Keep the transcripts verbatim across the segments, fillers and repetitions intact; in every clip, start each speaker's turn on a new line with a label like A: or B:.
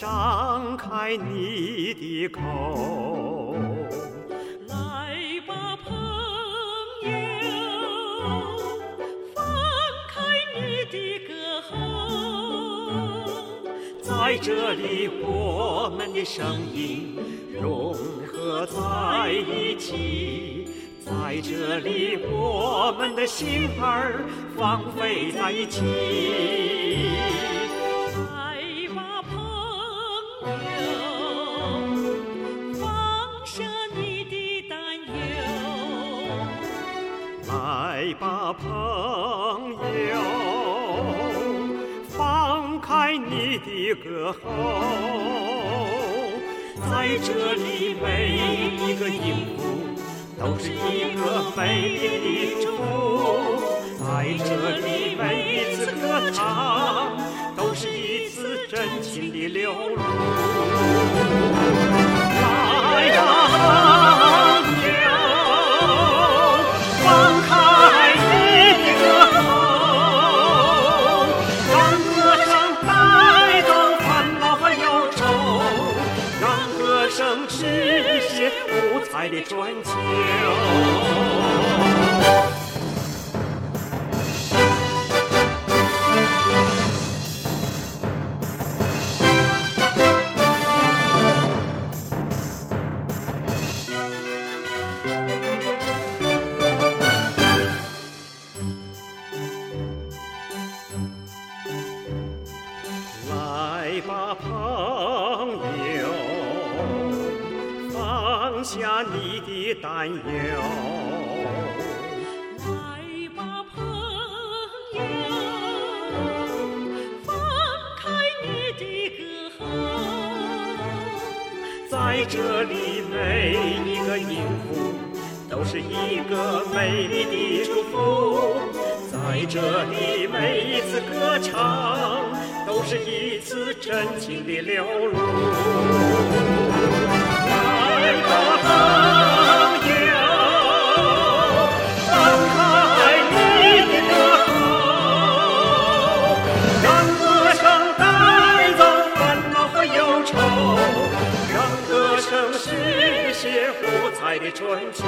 A: 张开你的口。
B: 来吧，朋友，放开你的歌喉。
A: 在这里，我们的声音融合在一起，在这里，我们的心儿放飞在一起。
B: 来吧，朋友，放下你的担忧。
A: 来吧，朋友，放开你的歌喉。在这里，每一个音符都是一个美丽的祝福。在这里，每一次歌唱都是一次真情的流露。来吧，朋友，放开你的歌喉，让歌声带走烦恼和忧愁，让歌声实现五彩的春秋。来吧，朋友，放下你的担忧。
B: 来吧，朋友，放开你的歌喉。
A: 在这里，每一个音符都是一个美丽的祝福。在这里，每一次歌唱都是一次真情的流露。来吧，朋友，放开你的歌喉，让歌声带走烦恼和忧愁，让歌声实现五彩的春秋。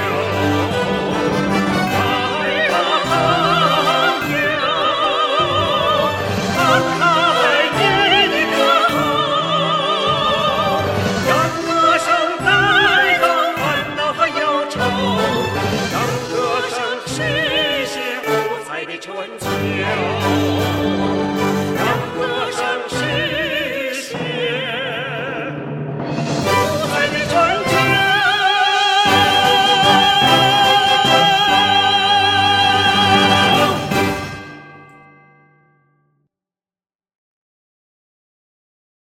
A: 来吧，朋友，放开你的歌喉，让歌声带走烦恼和忧愁，让歌声实现五彩的春秋。